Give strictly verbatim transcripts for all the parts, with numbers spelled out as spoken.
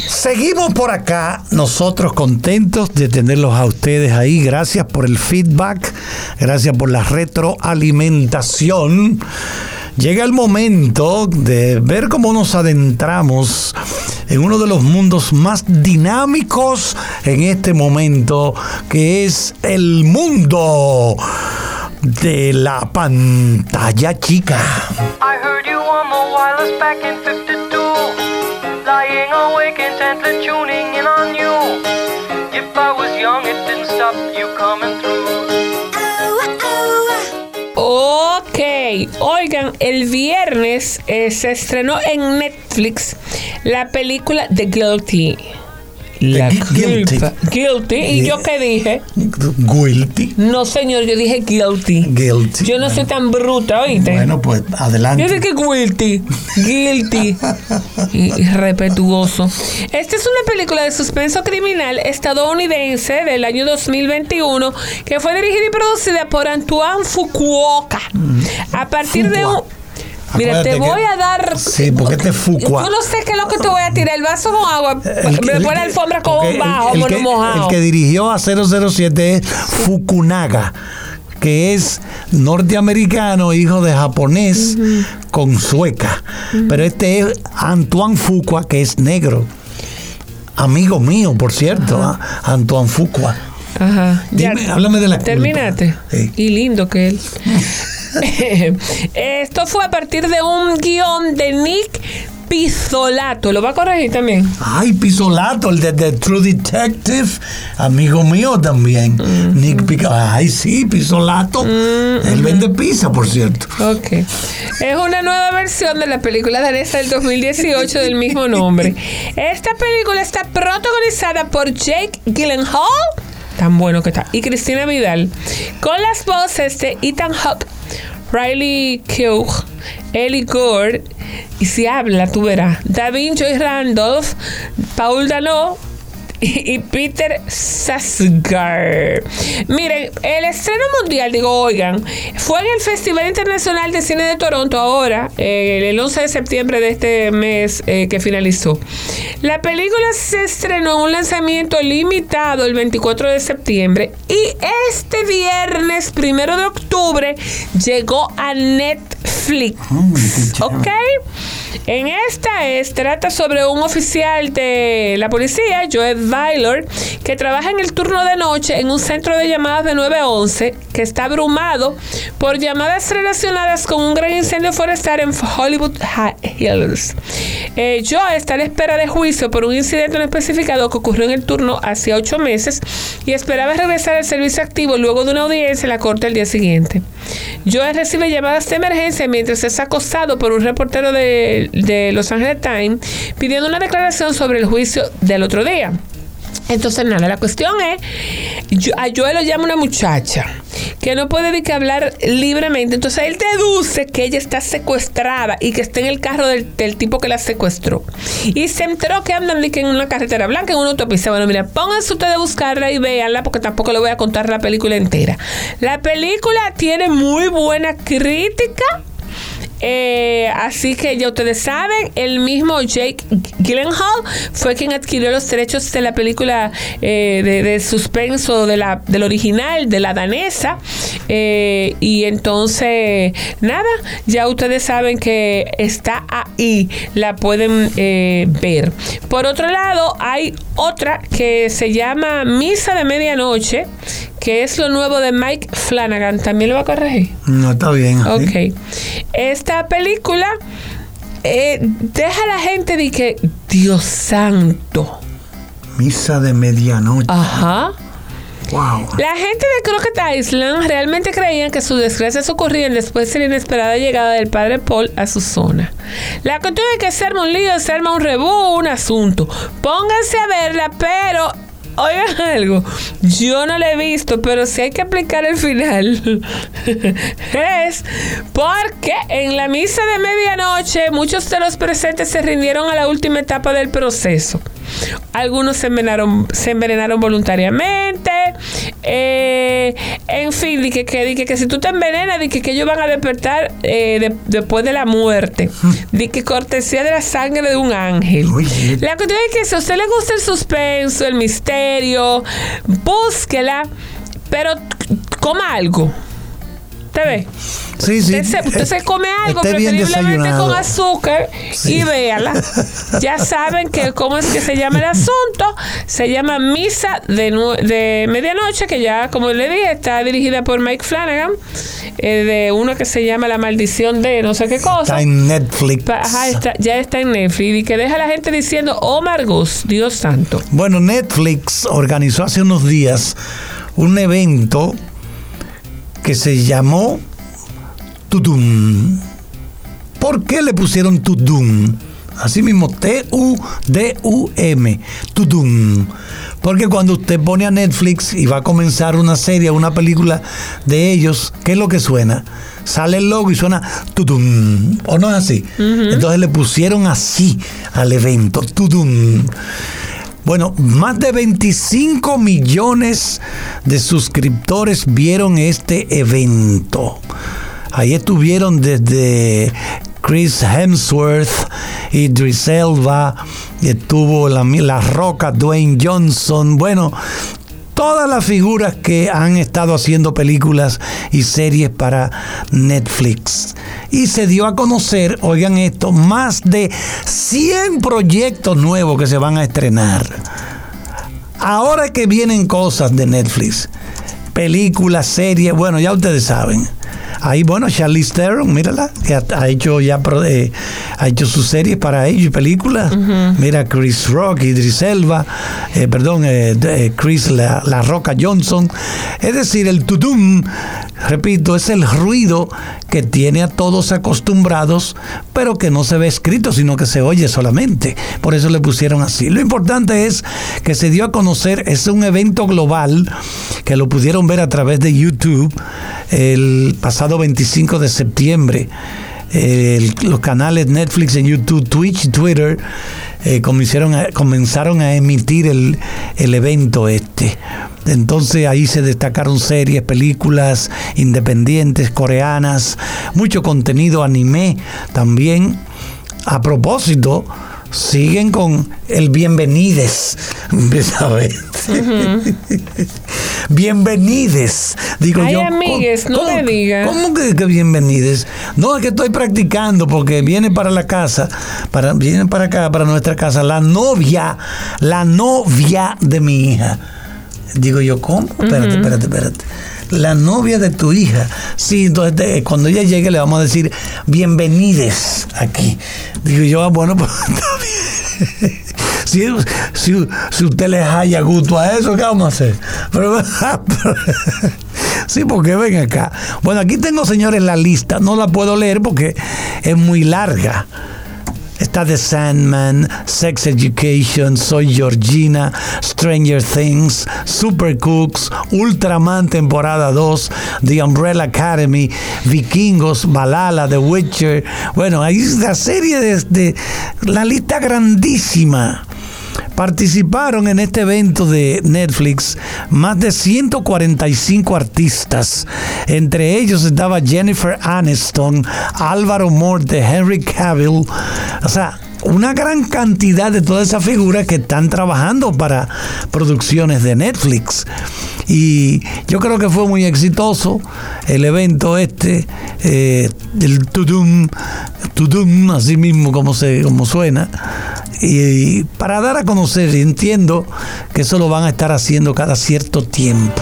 Seguimos por acá, nosotros contentos de tenerlos a ustedes ahí. Gracias por el feedback, gracias por la retroalimentación. Llega el momento de ver cómo nos adentramos en uno de los mundos más dinámicos en este momento, que es el mundo de la pantalla chica. I heard you on the wireless back in fifty-two, lying awake intently tuning in on you. If I was young, it didn't stop you coming through. Ok, oigan, el viernes eh, se estrenó en Netflix la película The Guilty. La Guilty. culpa. Guilty. ¿Y Yeah. yo qué dije? Guilty. No, señor, yo dije guilty. Guilty. Yo no bueno. soy tan bruta, ¿oíste? Bueno, pues adelante. Yo dije guilty. Guilty. Y, y respetuoso. Esta es una película de suspenso criminal estadounidense del año dos mil veintiuno que fue dirigida y producida por Antoine Fuqua. A partir Fuqua. de un... Mira, Acuérdate te voy que- a dar... Sí, porque te Fuqua. Tú no sé qué es lo que te voy a tirar. El vaso con agua. El que- Me el pone que- alfombra con porque un bajo, el, el mono que, mojado. el que dirigió a cero cero siete es Fukunaga, que es norteamericano, hijo de japonés uh-huh. con sueca. Uh-huh. Pero este es Antoine Fuqua, que es negro. Amigo mío, por cierto, uh-huh. ¿eh? Antoine Fuqua. Ajá. Dime, háblame de la culpa. Terminaste. Sí. Y lindo que él. Esto fue a partir de un guión de Nick Pizzolatto. ¿Lo va a corregir también? Ay, Pizzolatto, el de The True Detective, amigo mío también. Mm-hmm. Nick Pico. Ay, sí, Pizzolatto. Mm-hmm. Él vende pizza, por cierto. Ok. Es una nueva versión de la película danesa del dos mil dieciocho del mismo nombre. Esta película está protagonizada por Jake Gyllenhaal, tan bueno que está, y Cristina Vidal, con las voces de Ethan Hawke, Riley Keough, Ellie Gord, y si habla, tú verás, Davin Joy Randolph, Paul Dano y Peter Sarsgaard. Miren, el estreno mundial, digo, oigan, fue en el Festival Internacional de Cine de Toronto ahora, eh, el once de septiembre de este mes eh, que finalizó. La película se estrenó en un lanzamiento limitado el veinticuatro de septiembre y este viernes primero de octubre llegó a Netflix. ¿Ok? En esta es, trata sobre un oficial de la policía, Joe Baylor, que trabaja en el turno de noche en un centro de llamadas de nueve once, que está abrumado por llamadas relacionadas con un gran incendio forestal en Hollywood Hills. Eh, Joe está a la espera de juicio por un incidente no especificado que ocurrió en el turno hace ocho meses y esperaba regresar al servicio activo luego de una audiencia en la corte el día siguiente. Joe recibe llamadas de emergencia mientras es acosado por un reportero de, de Los Angeles Times pidiendo una declaración sobre el juicio del otro día. Entonces, nada, la cuestión es, yo, a Joe lo llama una muchacha que no puede ni que hablar libremente. Entonces, él deduce que ella está secuestrada y que está en el carro del, del tipo que la secuestró. Y se enteró que andan en una carretera blanca, en una autopista. Bueno, mira, pónganse ustedes a buscarla y véanla, porque tampoco le voy a contar la película entera. La película tiene muy buena crítica. Eh, así que ya ustedes saben, el mismo Jake Gyllenhaal fue quien adquirió los derechos de la película eh, de, de suspenso de la, del original, de la danesa, eh, y entonces nada, ya ustedes saben que está ahí, la pueden eh, ver. Por otro lado, hay otra que se llama Misa de Medianoche, que es lo nuevo de Mike Flanagan. ¿También lo va a corregir? No, está bien. ¿sí? Ok. Esta película eh, deja a la gente de que, Dios santo. Misa de medianoche. Ajá. Wow. La gente de Crockett Island realmente creían que sus desgracias ocurrían después de la inesperada llegada del padre Paul a su zona. La cuestión es que se arma un lío, se arma un rebú, un asunto. Pónganse a verla, pero... oigan algo, yo no la he visto, pero si hay que aplicar el final es porque en la misa de medianoche muchos de los presentes se rindieron a la última etapa del proceso. algunos se envenenaron, se envenenaron voluntariamente, eh, en fin, di que, que, di que, que si tú te envenenas, di que, que ellos van a despertar eh, de, después de la muerte, di que cortesía de la sangre de un ángel. Oye. La cuestión es que si a usted le gusta el suspenso, el misterio, búsquela, pero coma algo. ¿Te ve? Sí, sí. Usted se, usted se come algo, Esté bien preferiblemente desayunado. con azúcar, Sí. y véala. Ya saben que cómo es que se llama el asunto. Se llama Misa de, nu- de Medianoche, que ya, como le dije, está dirigida por Mike Flanagan, eh, de uno que se llama La Maldición de no sé qué cosa. Está en Netflix. Pa- Ajá, está, ya está en Netflix. Y que deja a la gente diciendo, oh Margus, Dios santo. Bueno, Netflix organizó hace unos días un evento que se llamó Tudum. ¿Por qué le pusieron Tudum? Así mismo, T U D U M, Tudum. Porque cuando usted pone a Netflix y va a comenzar una serie, una película de ellos, ¿qué es lo que suena? Sale el logo y suena Tudum. ¿O no es así? Uh-huh. Entonces le pusieron así al evento, Tudum. Bueno, más de veinticinco millones de suscriptores vieron este evento. Ahí estuvieron desde Chris Hemsworth, Idris Elba, estuvo la, la Roca, Dwayne Johnson, bueno, todas las figuras que han estado haciendo películas y series para Netflix. Y se dio a conocer, oigan esto, más de cien proyectos nuevos que se van a estrenar. Ahora que vienen cosas de Netflix, películas, series, bueno, ya ustedes saben. Ahí, bueno, Charlize Theron, mírala, que ha, ha hecho ya eh, ha hecho sus series para ellos y películas. Uh-huh. Mira, Chris Rock, Idris Elba, eh, perdón, eh, eh, Chris la, la Roca Johnson. Es decir, el tudum, repito, es el ruido que tiene a todos acostumbrados, pero que no se ve escrito, sino que se oye solamente. Por eso le pusieron así. Lo importante es que se dio a conocer, es un evento global que lo pudieron ver a través de YouTube el pasado veinticinco de septiembre. El, los canales Netflix en YouTube, Twitch y Twitter eh, comenzaron, a, comenzaron a emitir el, el evento este. Entonces ahí se destacaron series, películas independientes, coreanas, mucho contenido anime también. A propósito, siguen con el bienvenides, ¿sabes? Uh-huh. Bienvenides. Digo Ay, yo. amigues, ¿cómo, no me digas. ¿Cómo que, que bienvenides? No, es que estoy practicando porque viene para la casa, para, viene para acá, para nuestra casa, la novia, la novia de mi hija. Digo yo, ¿cómo? Espérate, uh-huh. espérate, espérate. La novia de tu hija. Sí, entonces de, cuando ella llegue le vamos a decir bienvenides aquí. Digo yo, ah, bueno, pues está bien. Si, si, si usted le haya gusto a eso, ¿qué vamos a hacer? Pero, pero, sí, porque ven acá. Bueno, aquí tengo, señores, la lista. No la puedo leer porque es muy larga. Está The Sandman, Sex Education, Soy Georgina, Stranger Things, Super Cooks, Ultraman temporada dos, The Umbrella Academy, Vikingos, Valhalla, The Witcher. Bueno, hay una serie de, de la lista grandísima. Participaron en este evento de Netflix más de ciento cuarenta y cinco artistas. Entre ellos estaba Jennifer Aniston, Álvaro Morte, Henry Cavill. O sea, una gran cantidad de todas esas figuras que están trabajando para producciones de Netflix. Y yo creo que fue muy exitoso el evento este, eh, el Tudum, Tudum, así mismo como, se, como suena. Y para dar a conocer, entiendo que eso lo van a estar haciendo cada cierto tiempo.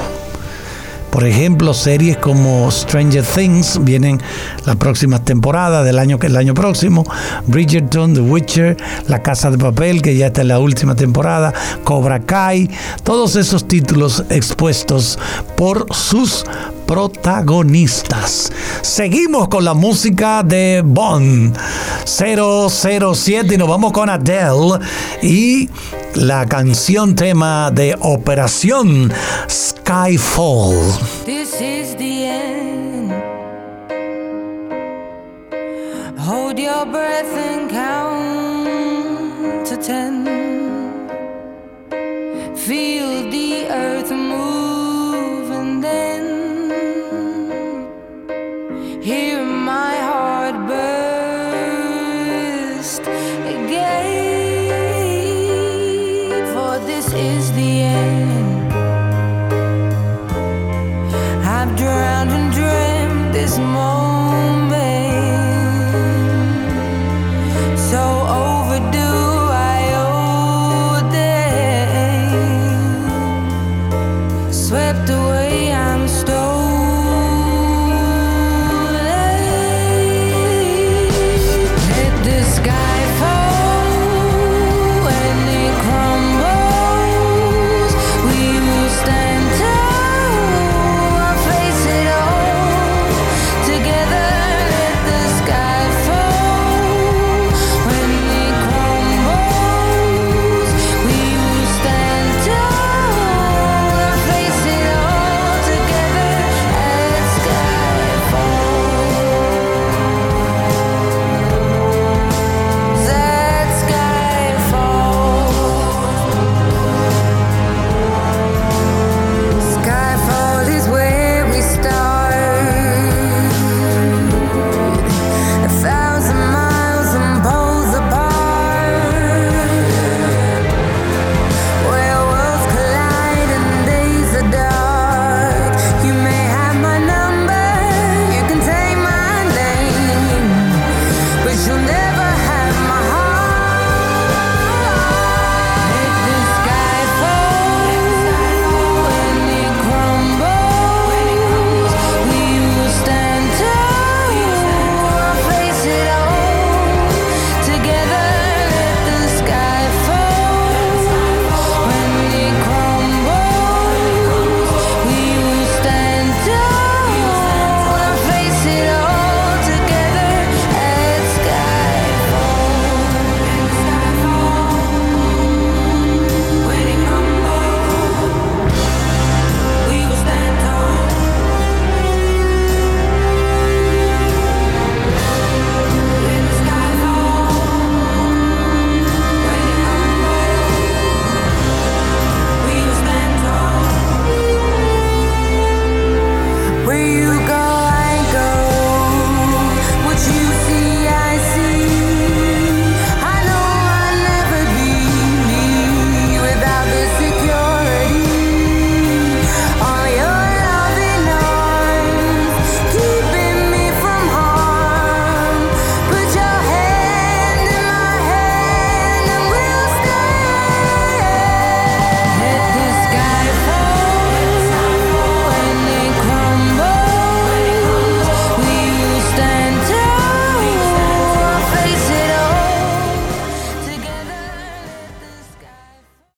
Por ejemplo, series como Stranger Things vienen la próxima temporada del año que el año próximo, Bridgerton, The Witcher, La Casa de Papel, que ya está en la última temporada, Cobra Kai, todos esos títulos expuestos por sus protagonistas. Seguimos con la música de Bond cero cero siete y nos vamos con Adele y la canción tema de Operación Skyfall. This is the end. Hold your breath and count to ten. feel the earth